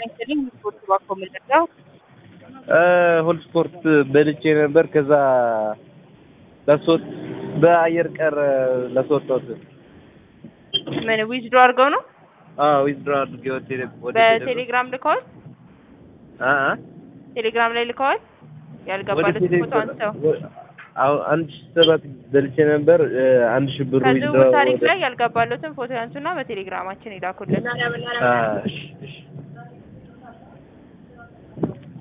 ይስጥልኝ ስፖርት ባኮ ምንድነው? ሁል ስፖርት በልቼ ነበር። ከዛ ለሶስት በአየር ቀር ለሶስት ምን ዊዝድሮ አድርገው ነው? ዊዝድሮ አድርጌ ወደ በቴሌግራም ልከዋል? ቴሌግራም ላይ ልከዋል? ያልገባለት ፎቶ አንተው አንድ ሰባት በልቼ ነበር። 1000 ብር ዊዝድሮ ታሪክ ላይ ያልገባለትን ፎቶ ያንሱና በቴሌግራማችን ይላኩልን። እሺ